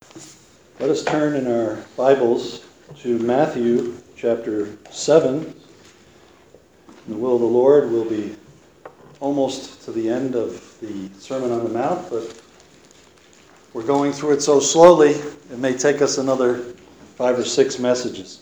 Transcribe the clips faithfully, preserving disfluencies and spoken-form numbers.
Let us turn in our Bibles to Matthew chapter seven. In the will of the Lord, we'll be almost to the end of the Sermon on the Mount, but we're going through it so slowly, it may take us another five or six messages.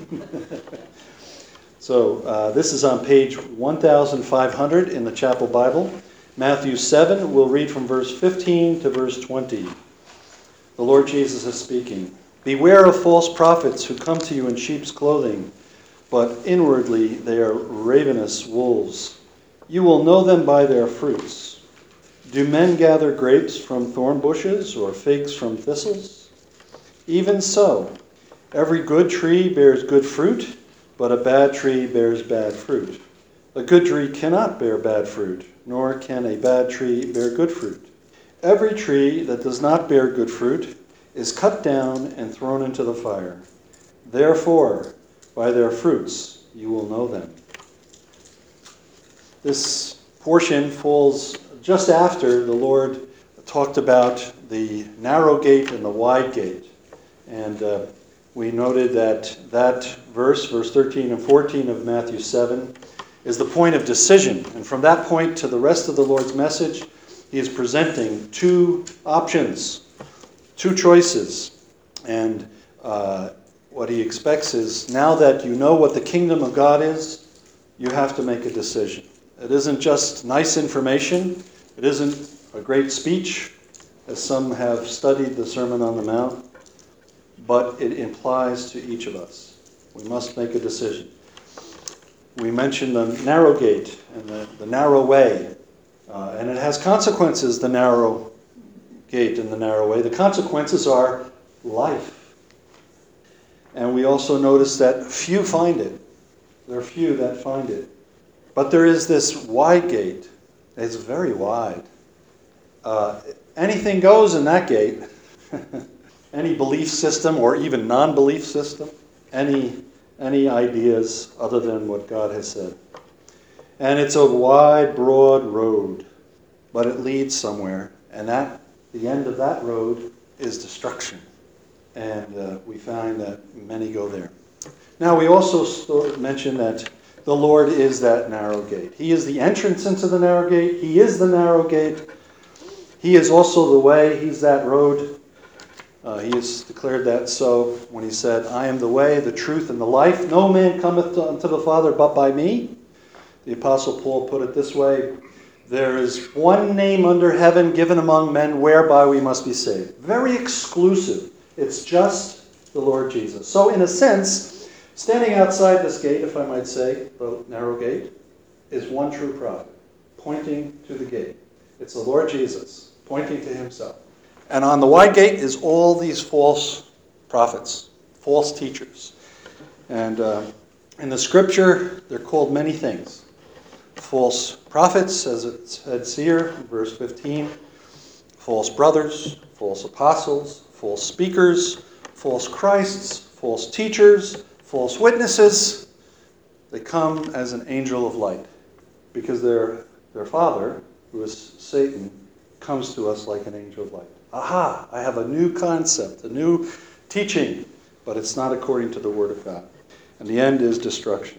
So uh, this is on page one thousand five hundred in the Chapel Bible. Matthew seven, we'll read from verse fifteen to verse twenty. The Lord Jesus is speaking. Beware of false prophets who come to you in sheep's clothing, but inwardly they are ravenous wolves. You will know them by their fruits. Do men gather grapes from thorn bushes or figs from thistles? Even so, every good tree bears good fruit, but a bad tree bears bad fruit. A good tree cannot bear bad fruit, nor can a bad tree bear good fruit. Every tree that does not bear good fruit is cut down and thrown into the fire. Therefore, by their fruits you will know them. This portion falls just after the Lord talked about the narrow gate and the wide gate. And uh, we noted that that verse, verse thirteen and fourteen of Matthew seven, is the point of decision. And from that point to the rest of the Lord's message, he is presenting two options, two choices. And uh, what he expects is, now that you know what the kingdom of God is, you have to make a decision. It isn't just nice information. It isn't a great speech, as some have studied the Sermon on the Mount, but it implies to each of us. We must make a decision. We mentioned the narrow gate and the, the narrow way. Uh, and it has consequences, the narrow gate and the narrow way. The consequences are life. And we also notice that few find it. There are few that find it. But there is this wide gate. It's very wide. Uh, anything goes in that gate. Any belief system or even non-belief system. Any, any ideas other than what God has said. And it's a wide, broad road, but it leads somewhere. And that the end of that road is destruction. And uh, we find that many go there. Now, we also st- mentioned that the Lord is that narrow gate. He is the entrance into the narrow gate. He is the narrow gate. He is also the way. He's that road. Uh, he has declared that so when he said, I am the way, the truth, and the life. No man cometh unto the Father but by me. The Apostle Paul put it this way, there is one name under heaven given among men whereby we must be saved. Very exclusive. It's just the Lord Jesus. So in a sense, standing outside this gate, if I might say, the narrow gate, is one true prophet, pointing to the gate. It's the Lord Jesus, pointing to himself. And on the wide gate is all these false prophets, false teachers. And uh, in the scripture, they're called many things. False prophets, as it says here, verse fifteen, false brothers, false apostles, false speakers, false Christs, false teachers, false witnesses. They come as an angel of light because their, their father, who is Satan, comes to us like an angel of light. Aha, I have a new concept, a new teaching, but it's not according to the Word of God. And the end is destruction.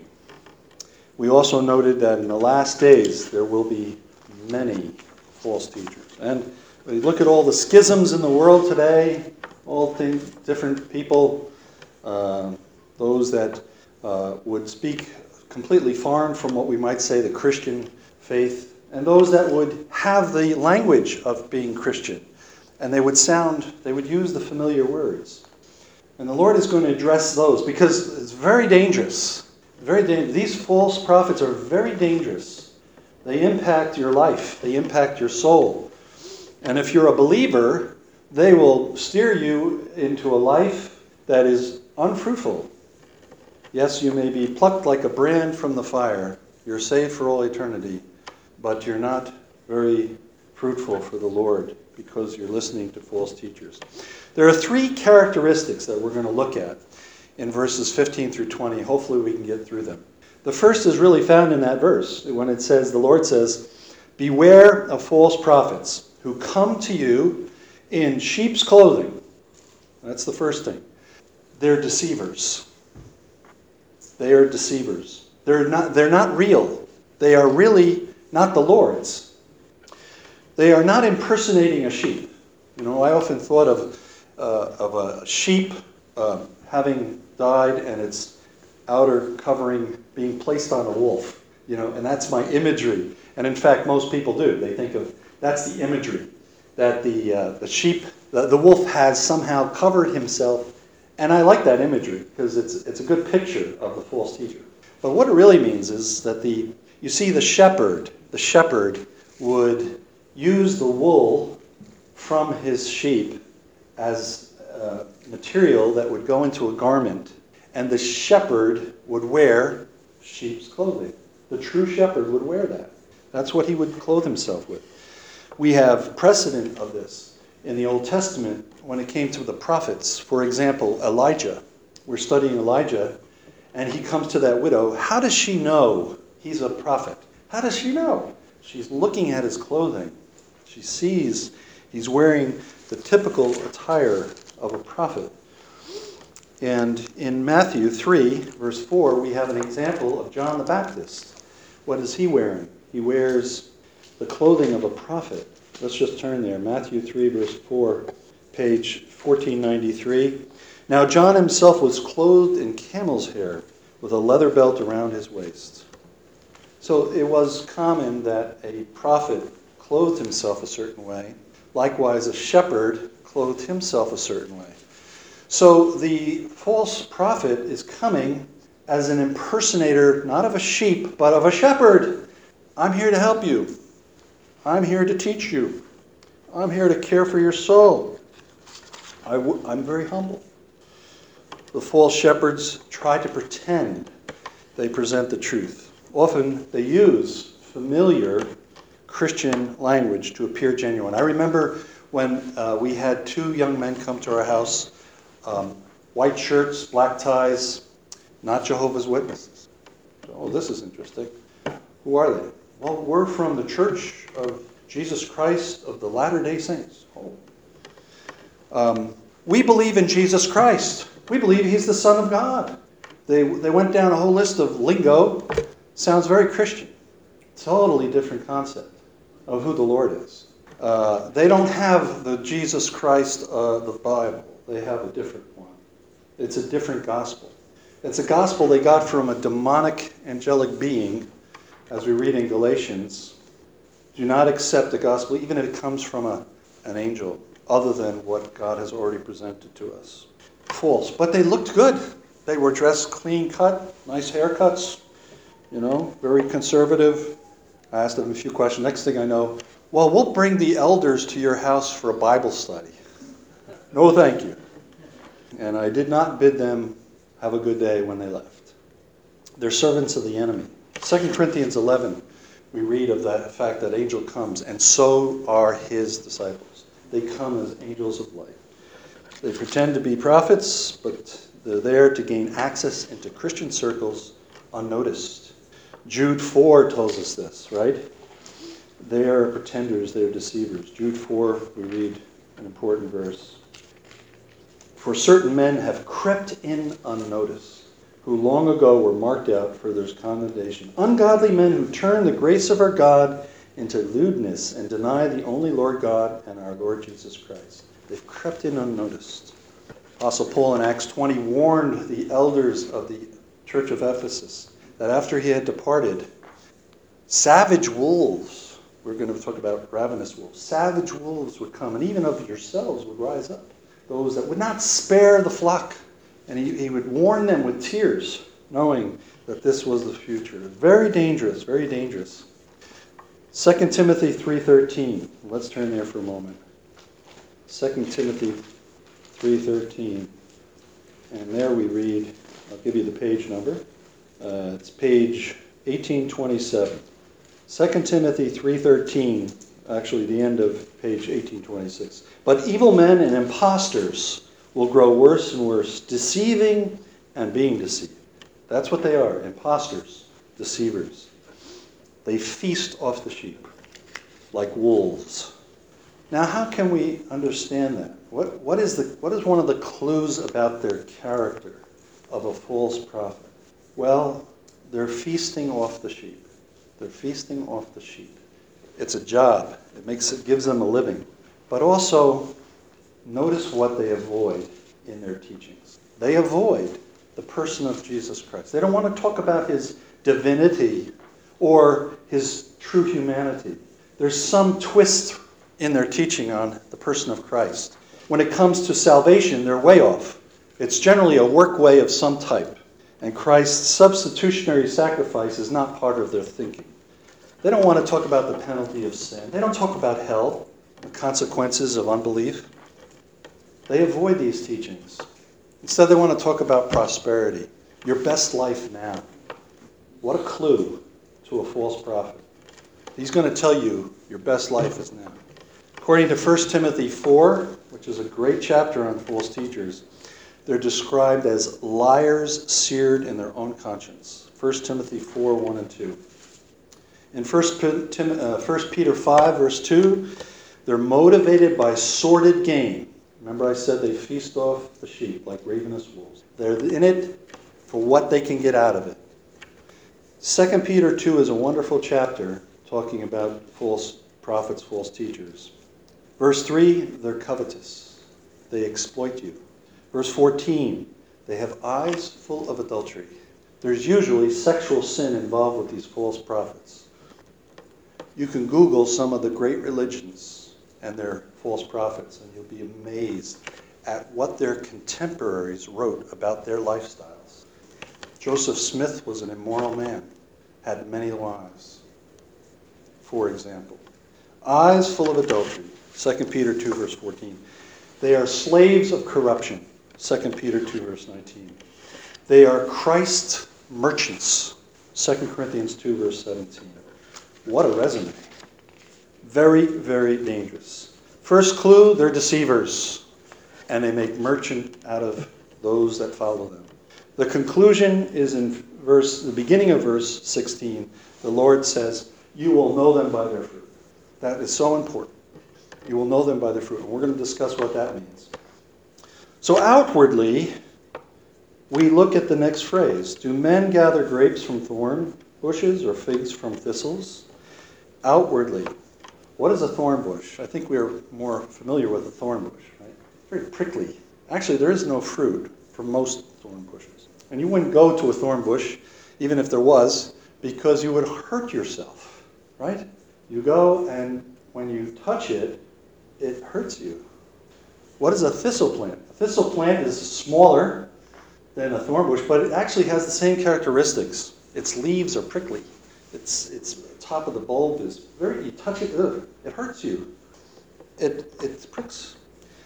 We also noted that in the last days there will be many false teachers. And when you look at all the schisms in the world today, all things, different people, uh, those that uh, would speak completely foreign from what we might say the Christian faith, and those that would have the language of being Christian, and they would sound, they would use the familiar words. And the Lord is going to address those because it's very dangerous. Very dangerous. These false prophets are very dangerous. They impact your life. They impact your soul. And if you're a believer, they will steer you into a life that is unfruitful. Yes, you may be plucked like a brand from the fire. You're saved for all eternity. But you're not very fruitful for the Lord because you're listening to false teachers. There are three characteristics that we're going to look at in verses fifteen through twenty. Hopefully we can get through them. The first is really found in that verse when it says, the Lord says, beware of false prophets who come to you in sheep's clothing. That's the first thing. They're deceivers. They are deceivers. They're not, they're not real. They are really not the Lord's. They are not impersonating a sheep. You know, I often thought of, uh, of a sheep uh, having died and its outer covering being placed on a wolf. You know, and that's my imagery. And in fact, most people do. They think of, that's the imagery, that the uh, the sheep, the, the wolf has somehow covered himself. And I like that imagery because it's it's a good picture of the false teacher. But what it really means is that the you see the shepherd, the shepherd would use the wool from his sheep as uh, material that would go into a garment, and the shepherd would wear sheep's clothing. The true shepherd would wear that. That's what he would clothe himself with. We have precedent of this in the Old Testament when it came to the prophets. For example, Elijah. We're studying Elijah, and he comes to that widow. How does she know he's a prophet? How does she know? She's looking at his clothing. She sees he's wearing the typical attire of a prophet. And in Matthew three, verse four, we have an example of John the Baptist. What is he wearing? He wears the clothing of a prophet. Let's just turn there. Matthew three, verse four, page fourteen ninety-three. Now John himself was clothed in camel's hair with a leather belt around his waist. So it was common that a prophet clothed himself a certain way. Likewise, a shepherd clothed himself a certain way. So the false prophet is coming as an impersonator, not of a sheep, but of a shepherd. I'm here to help you. I'm here to teach you. I'm here to care for your soul. I w- I'm very humble. The false shepherds try to pretend they present the truth. Often they use familiar Christian language to appear genuine. I remember when uh, we had two young men come to our house, um, white shirts, black ties, not Jehovah's Witnesses. Oh, this is interesting. Who are they? Well, we're from the Church of Jesus Christ of the Latter-day Saints. Oh. Um, we believe in Jesus Christ. We believe he's the Son of God. They, they went down a whole list of lingo. Sounds very Christian. Totally different concept of who the Lord is. Uh, they don't have the Jesus Christ of the Bible. They have a different one. It's a different gospel. It's a gospel they got from a demonic angelic being, as we read in Galatians. Do not accept the gospel, even if it comes from a, an angel, other than what God has already presented to us. False. But they looked good. They were dressed clean cut, nice haircuts, you know, very conservative. I asked them a few questions. Next thing I know, well, we'll bring the elders to your house for a Bible study. No, thank you. And I did not bid them have a good day when they left. They're servants of the enemy. Second Corinthians eleven, we read of that fact that angel comes, and so are his disciples. They come as angels of light. They pretend to be prophets, but they're there to gain access into Christian circles unnoticed. Jude four tells us this, right? They are pretenders, they are deceivers. Jude four, we read an important verse. For certain men have crept in unnoticed, who long ago were marked out for their condemnation. Ungodly men who turn the grace of our God into lewdness and deny the only Lord God and our Lord Jesus Christ. They've crept in unnoticed. Apostle Paul in Acts twenty warned the elders of the church of Ephesus that after he had departed, savage wolves, we're going to talk about ravenous wolves, savage wolves would come, and even of yourselves would rise up, those that would not spare the flock. And he, he would warn them with tears, knowing that this was the future. Very dangerous, very dangerous. Second Timothy three thirteen. Let's turn there for a moment. Second Timothy three thirteen. And there we read, I'll give you the page number. Uh, it's page eighteen twenty-seven. Second Timothy three thirteen, actually the end of page eighteen twenty-six. But evil men and impostors will grow worse and worse, deceiving and being deceived. That's what they are, impostors, deceivers. They feast off the sheep like wolves. Now, how can we understand that? What, what, is the, what is one of the clues about their character of a false prophet? Well, they're feasting off the sheep. They're feasting off the sheep. It's a job. It makes it gives them a living. But also, notice what they avoid in their teachings. They avoid the person of Jesus Christ. They don't want to talk about his divinity or his true humanity. There's some twist in their teaching on the person of Christ. When it comes to salvation, they're way off. It's generally a work way of some type. And Christ's substitutionary sacrifice is not part of their thinking. They don't want to talk about the penalty of sin. They don't talk about hell, the consequences of unbelief. They avoid these teachings. Instead, they want to talk about prosperity. Your best life now. What a clue to a false prophet. He's going to tell you your best life is now. According to First Timothy four, which is a great chapter on false teachers, they're described as liars seared in their own conscience. First Timothy four, one and two. In First Peter five, verse two, they're motivated by sordid gain. Remember I said they feast off the sheep like ravenous wolves. They're in it for what they can get out of it. Second Peter two is a wonderful chapter talking about false prophets, false teachers. Verse three, they're covetous. They exploit you. Verse fourteen, they have eyes full of adultery. There's usually sexual sin involved with these false prophets. You can Google some of the great religions and their false prophets, and you'll be amazed at what their contemporaries wrote about their lifestyles. Joseph Smith was an immoral man, had many wives, for example. Eyes full of adultery, Second Peter two, verse fourteen. They are slaves of corruption, Second Peter two, verse nineteen. They are Christ merchants, Second Corinthians two, verse seventeen. What a resume. Very, very dangerous. First clue, they're deceivers, and they make merchant out of those that follow them. The conclusion is in verse, the beginning of verse sixteen. The Lord says, you will know them by their fruit. That is so important. You will know them by their fruit. And we're going to discuss what that means. So outwardly, we look at the next phrase. Do men gather grapes from thorn bushes or figs from thistles? Outwardly. What is a thorn bush? I think we're more familiar with a thorn bush, right? It's very prickly. Actually, there is no fruit for most thorn bushes. And you wouldn't go to a thorn bush, even if there was, because you would hurt yourself, right? You go, and when you touch it, it hurts you. What is a thistle plant? A thistle plant is smaller than a thorn bush, but it actually has the same characteristics. Its leaves are prickly. Its its top of the bulb is very, you touch it, ugh, it hurts you. It it pricks.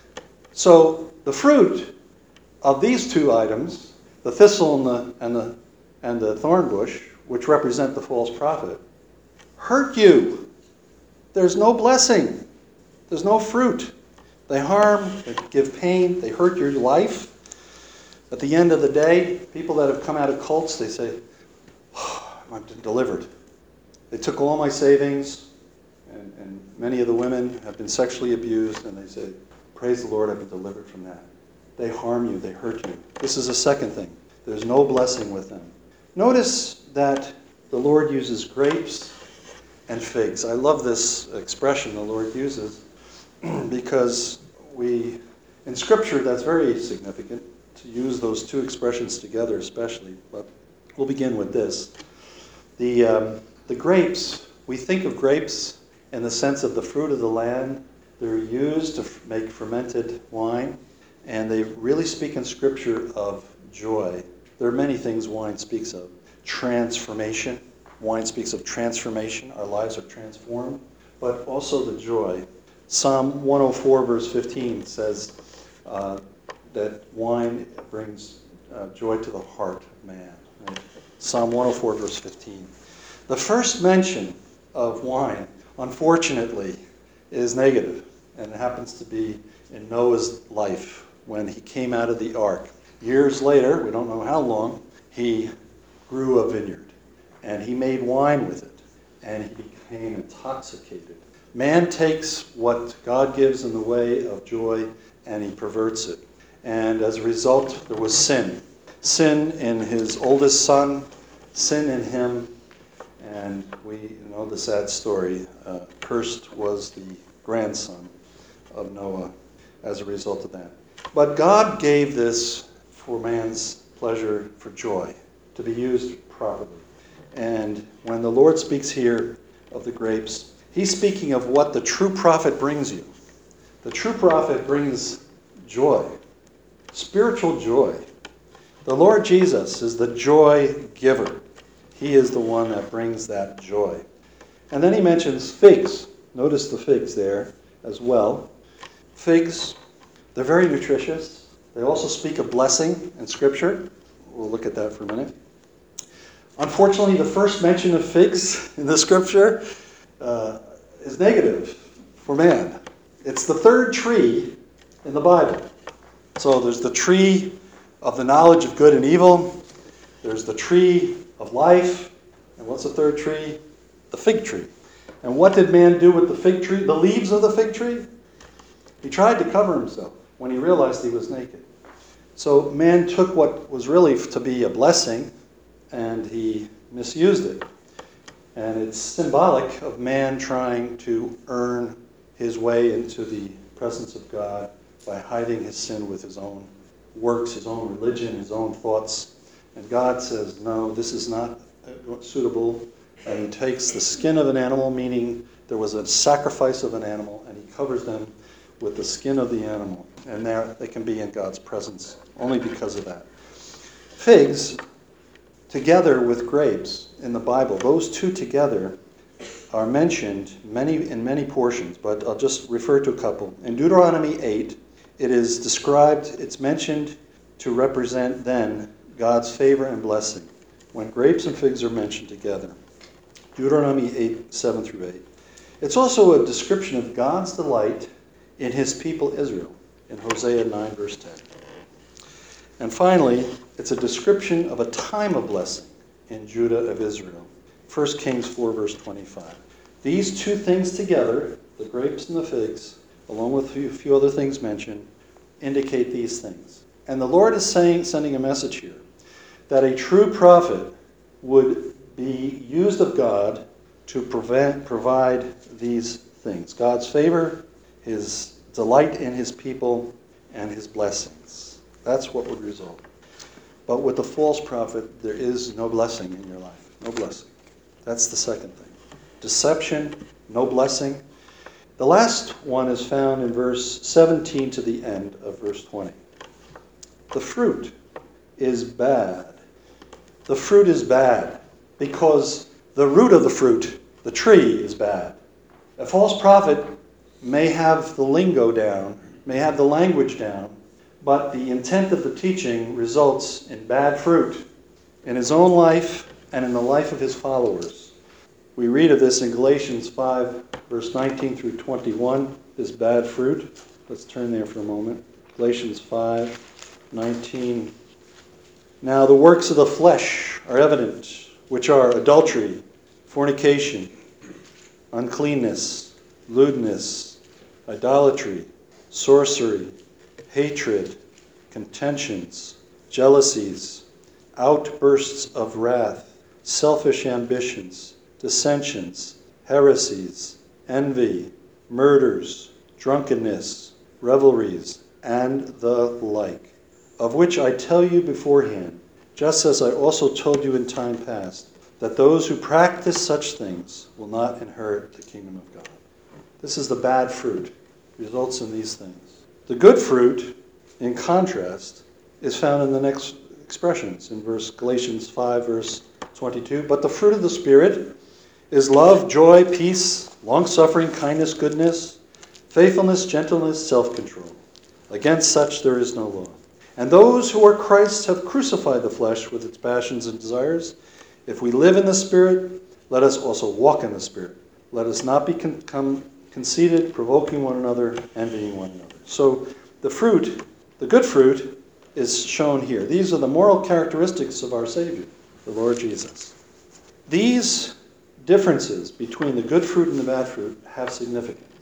So the fruit of these two items, the thistle and the and the and the thorn bush, which represent the false prophet, hurt you. There's no blessing. There's no fruit. They harm, they give pain, they hurt your life. At the end of the day, people that have come out of cults, they say, oh, I'm delivered. They took all my savings, and, and many of the women have been sexually abused, and they say, praise the Lord, I've been delivered from that. They harm you, they hurt you. This is a second thing. There's no blessing with them. Notice that the Lord uses grapes and figs. I love this expression the Lord uses because we, in Scripture, that's very significant to use those two expressions together especially. But we'll begin with this. The, um, the grapes, we think of grapes in the sense of the fruit of the land. They're used to f- make fermented wine, and they really speak in Scripture of joy. There are many things wine speaks of. Transformation. Wine speaks of transformation. Our lives are transformed. But also the joy. Psalm one oh four, verse fifteen says uh, that wine brings uh, joy to the heart of man. Right? Psalm one oh four, verse fifteen. The first mention of wine, unfortunately, is negative. And it happens to be in Noah's life when he came out of the ark. Years later, we don't know how long, he grew a vineyard. And he made wine with it. And he became intoxicated. Man takes what God gives in the way of joy and he perverts it. And as a result, there was sin. Sin in his oldest son, sin in him, and we know the sad story. Uh, cursed was the grandson of Noah as a result of that. But God gave this for man's pleasure, for joy, to be used properly. And when the Lord speaks here of the grapes, he's speaking of what the true prophet brings you. The true prophet brings joy, spiritual joy. The Lord Jesus is the joy giver. He is the one that brings that joy. And then he mentions figs. Notice the figs there as well. Figs, they're very nutritious. They also speak of blessing in Scripture. We'll look at that for a minute. Unfortunately, the first mention of figs in the Scripture uh, is negative for man. It's the third tree in the Bible. So there's the tree of the knowledge of good and evil. There's the tree of life. And what's the third tree? The fig tree. And what did man do with the fig tree? The leaves of the fig tree? He tried to cover himself when he realized he was naked. So man took what was really to be a blessing and he misused it. And it's symbolic of man trying to earn his way into the presence of God by hiding his sin with his own works, his own religion, his own thoughts. And God says, no, this is not suitable. And he takes the skin of an animal, meaning there was a sacrifice of an animal, and he covers them with the skin of the animal. And there they can be in God's presence only because of that. Figs, together with grapes in the Bible, those two together are mentioned many in many portions, but I'll just refer to a couple. In Deuteronomy eight, it is described, it's mentioned to represent then God's favor and blessing when grapes and figs are mentioned together. Deuteronomy eight, seven through eight. It's also a description of God's delight in his people Israel in Hosea nine, verse ten. And finally, it's a description of a time of blessing in Judah of Israel. First Kings four, verse twenty-five. These two things together, the grapes and the figs, along with a few other things mentioned, indicate these things. And the Lord is saying, sending a message here, that a true prophet would be used of God to prevent, provide these things. God's favor, his delight in his people, and his blessings. That's what would result. But with the false prophet, there is no blessing in your life. No blessing. That's the second thing. Deception, no blessing. The last one is found in verse seventeen to the end of verse twenty. The fruit is bad. The fruit is bad because the root of the fruit, the tree, is bad. A false prophet may have the lingo down, may have the language down, but the intent of the teaching results in bad fruit in his own life and in the life of his followers. We read of this in Galatians five, verse nineteen through twenty-one, this bad fruit. Let's turn there for a moment. Galatians five, nineteen. Now the works of the flesh are evident, which are adultery, fornication, uncleanness, lewdness, idolatry, sorcery, hatred, contentions, jealousies, outbursts of wrath, selfish ambitions, dissensions, heresies, envy, murders, drunkenness, revelries, and the like, of which I tell you beforehand, just as I also told you in time past, that those who practice such things will not inherit the kingdom of God. This is the bad fruit, results in these things. The good fruit, in contrast, is found in the next expressions, in verse Galatians five, verse twenty-two. But the fruit of the Spirit is love, joy, peace, long-suffering, kindness, goodness, faithfulness, gentleness, self-control. Against such there is no law. And those who are Christ's have crucified the flesh with its passions and desires. If we live in the Spirit, let us also walk in the Spirit. Let us not become conceited, provoking one another, envying one another. So the fruit, the good fruit, is shown here. These are the moral characteristics of our Savior, the Lord Jesus. These differences between the good fruit and the bad fruit have significance.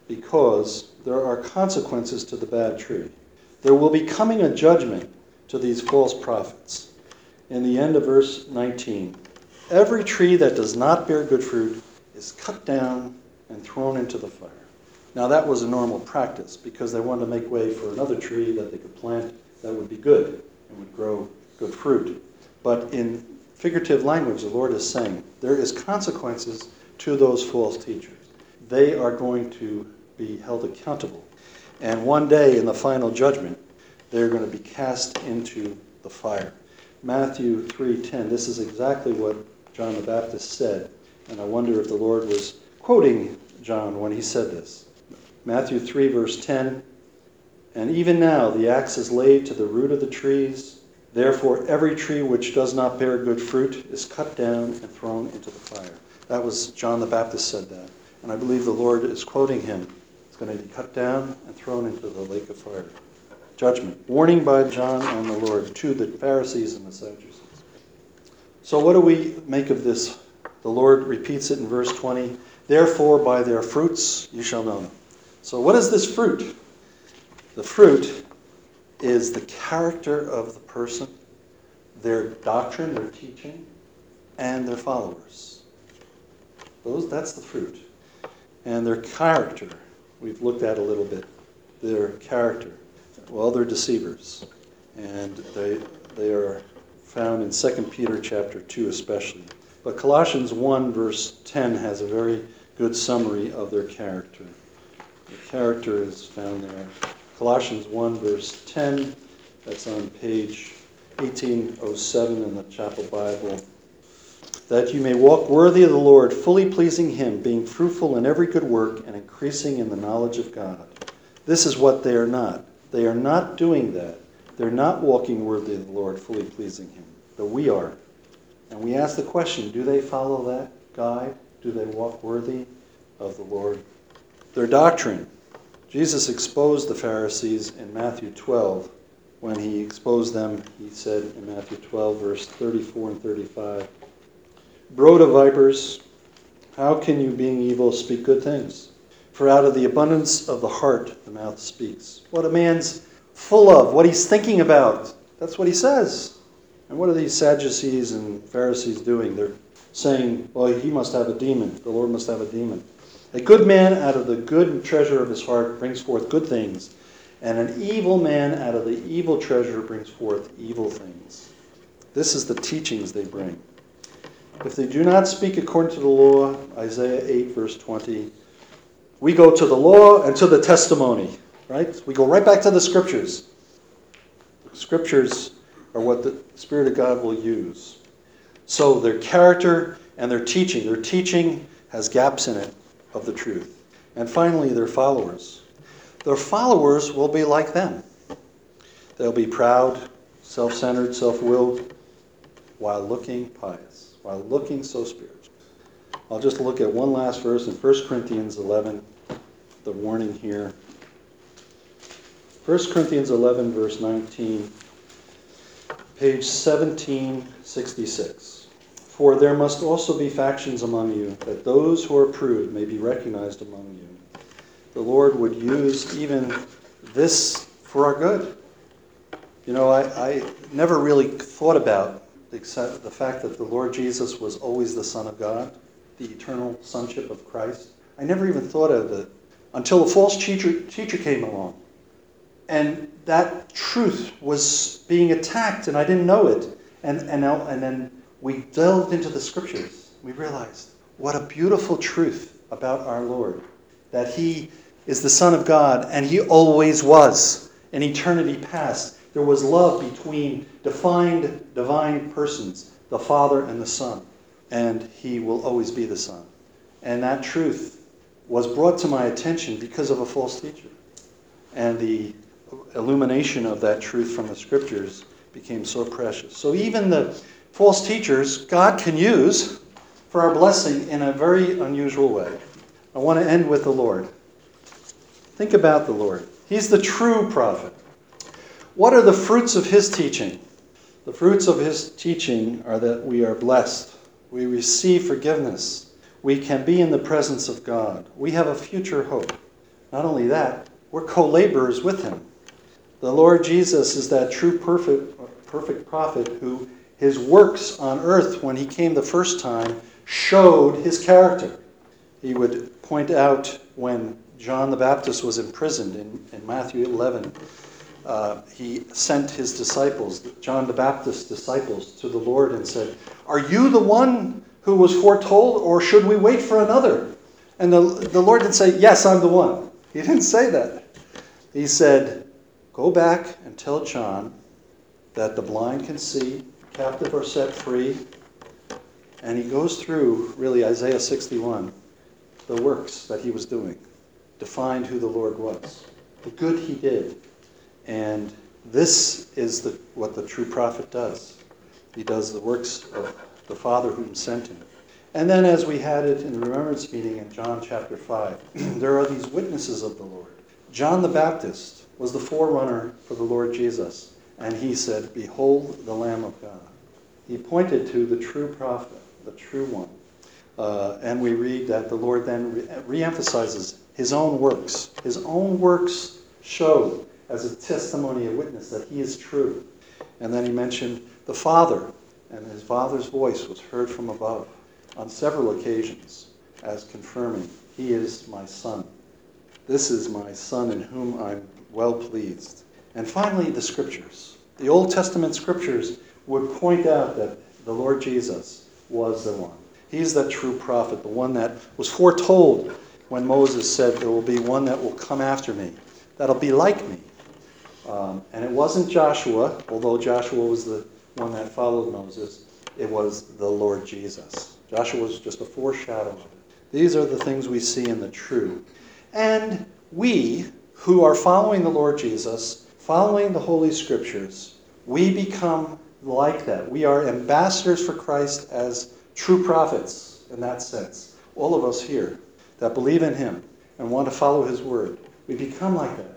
because there are consequences to the bad tree. There will be coming a judgment to these false prophets. In the end of verse nineteen, every tree that does not bear good fruit is cut down and thrown into the fire. Now that was a normal practice because they wanted to make way for another tree that they could plant that would be good and would grow good fruit. But in figurative language, the Lord is saying there is consequences to those false teachers. They are going to be held accountable. And one day in the final judgment, they're going to be cast into the fire. Matthew three ten, this is exactly what John the Baptist said. And I wonder if the Lord was quoting John when he said this. Matthew three verse ten, and even now the axe is laid to the root of the trees. Therefore every tree which does not bear good fruit is cut down and thrown into the fire. That was John the Baptist said that. And I believe the Lord is quoting him. It's going to be cut down and thrown into the lake of fire. Judgment. Warning by John and the Lord to the Pharisees and the Sadducees. So what do we make of this? The Lord repeats it in verse twenty. Therefore by their fruits you shall know them. So what is this fruit? The fruit is the character of the person, their doctrine, their teaching, and their followers. Those, that's the fruit. And their character, we've looked at a little bit. Their character. Well, they're deceivers. And they they are found in Second Peter chapter two especially. But Colossians one verse ten has a very good summary of their character. The character is found there. Colossians one verse ten, that's on page eighteen oh seven in the Chapel Bible. That you may walk worthy of the Lord, fully pleasing him, being fruitful in every good work and increasing in the knowledge of God. This is what they are not. They are not doing that. They're not walking worthy of the Lord, fully pleasing him. But we are. And we ask the question, do they follow that guide? Do they walk worthy of the Lord? Their doctrine. Jesus exposed the Pharisees in Matthew twelve. When he exposed them, he said in Matthew twelve, verse thirty-four and thirty-five, brood of vipers, how can you, being evil, speak good things? For out of the abundance of the heart, the mouth speaks. What a man's full of, what he's thinking about, that's what he says. And what are these Sadducees and Pharisees doing? They're saying, well, he must have a demon. The Lord must have a demon. A good man out of the good treasure of his heart brings forth good things, and an evil man out of the evil treasure brings forth evil things. This is the teachings they bring. If they do not speak according to the law, Isaiah eight, verse twenty, we go to the law and to the testimony, right? We go right back to the scriptures. The scriptures are what the Spirit of God will use. So their character and their teaching, their teaching has gaps in it of the truth. And finally, their followers. Their followers will be like them. They'll be proud, self-centered, self-willed, while looking pious, while looking so spiritual. I'll just look at one last verse in First Corinthians eleven, the warning here. First Corinthians eleven, verse nineteen, page seventeen sixty-six. For there must also be factions among you, that those who are approved may be recognized among you. The Lord would use even this for our good. You know, I, I never really thought about except the fact that the Lord Jesus was always the Son of God, the eternal sonship of Christ. I never even thought of it until a false teacher, teacher came along. And that truth was being attacked, and I didn't know it. And, and, now, and then we delved into the scriptures. We realized what a beautiful truth about our Lord, that he is the Son of God, and he always was. In eternity past, there was love between defined divine persons, the Father and the Son, and he will always be the Son. And that truth was brought to my attention because of a false teacher. And the illumination of that truth from the scriptures became so precious. So even the false teachers, God can use for our blessing in a very unusual way. I want to end with the Lord. Think about the Lord. He's the true prophet. What are the fruits of his teaching? The fruits of his teaching are that we are blessed. We receive forgiveness. We can be in the presence of God. We have a future hope. Not only that, we're co-laborers with him. The Lord Jesus is that true perfect, perfect prophet who his works on earth when he came the first time showed his character. He would point out when John the Baptist was imprisoned in, in Matthew eleven, uh, he sent his disciples, John the Baptist's disciples, to the Lord and said, "Are you the one who was foretold, or should we wait for another?" And the, the Lord didn't say, "Yes, I'm the one." He didn't say that. He said, "Go back and tell John that the blind can see, captive are set free." And he goes through, really, Isaiah sixty-one, the works that he was doing, defined who the Lord was, the good he did. And this is the, what the true prophet does. He does the works of the Father whom sent him. And then as we had it in the remembrance meeting in John chapter five, there are these witnesses of the Lord. John the Baptist was the forerunner for the Lord Jesus. And he said, "Behold the Lamb of God." He pointed to the true prophet, the true one. Uh, and we read that the Lord then re- re-emphasizes his own works. His own works show as a testimony, a witness that he is true. And then he mentioned the Father, and his Father's voice was heard from above on several occasions as confirming, "He is my Son. This is my Son in whom I'm well pleased." And finally, the Scriptures. The Old Testament Scriptures would point out that the Lord Jesus was the one. He's the true prophet, the one that was foretold when Moses said, "There will be one that will come after me, that'll be like me." Um, and it wasn't Joshua, although Joshua was the one that followed Moses. It was the Lord Jesus. Joshua was just a foreshadow of it. These are the things we see in the true. And we, who are following the Lord Jesus, following the Holy Scriptures, we become like that. We are ambassadors for Christ as true prophets in that sense. All of us here that believe in him and want to follow his word, we become like that.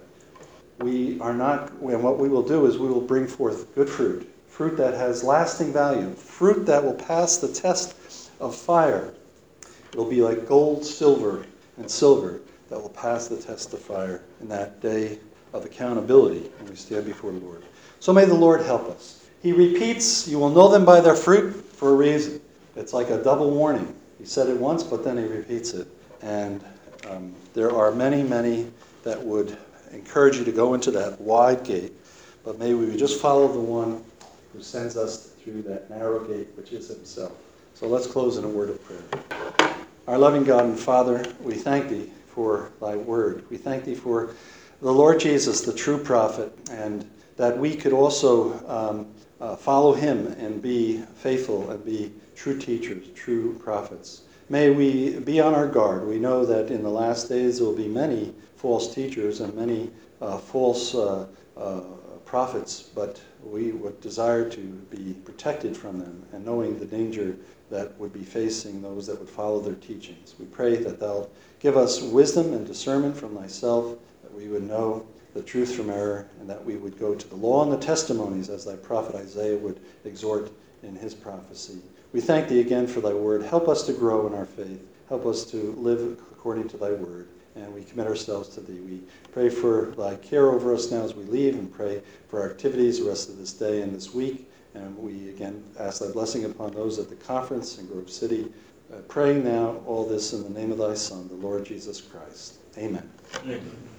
We are not, and what we will do is we will bring forth good fruit, fruit that has lasting value, fruit that will pass the test of fire. It will be like gold, silver, and silver that will pass the test of fire in that day of accountability when we stand before the Lord. So may the Lord help us. He repeats, "You will know them by their fruit," for a reason. It's like a double warning. He said it once, but then he repeats it. And um, there are many, many that would encourage you to go into that wide gate. But may we just follow the one who sends us through that narrow gate, which is himself. So let's close in a word of prayer. Our loving God and Father, we thank thee for thy word. We thank thee for the Lord Jesus, the true prophet, and that we could also um, uh, follow him and be faithful and be true teachers, true prophets. May we be on our guard. We know that in the last days there will be many false teachers and many uh, false uh, uh, prophets, but we would desire to be protected from them and knowing the danger that would be facing those that would follow their teachings. We pray that thou give us wisdom and discernment from thyself, that we would know the truth from error, and that we would go to the law and the testimonies as thy prophet Isaiah would exhort in his prophecy. We thank thee again for thy word. Help us to grow in our faith. Help us to live according to thy word. And we commit ourselves to thee. We pray for thy care over us now as we leave, and pray for our activities the rest of this day and this week. And we again ask thy blessing upon those at the conference in Grove City. Uh, praying now all this in the name of thy Son, the Lord Jesus Christ. Amen. Amen.